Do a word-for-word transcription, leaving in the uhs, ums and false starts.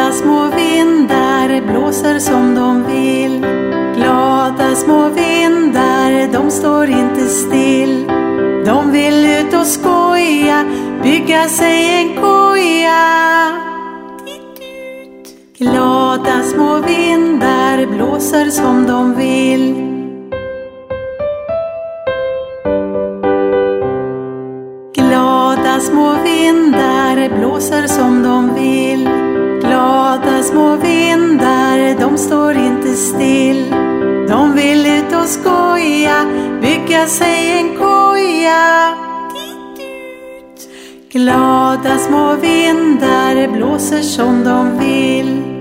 Glada små vindar blåser som de vill. Glada små vindar, de står inte still. De vill ut och skoja, bygga sig en koja. Glada små vindar blåser som de vill. Glada små vindar blåser som de vill. Glada små vindar, de står inte still. De vill ut och skoja, bygga sig en koja. Glada små vindar blåser som de vill.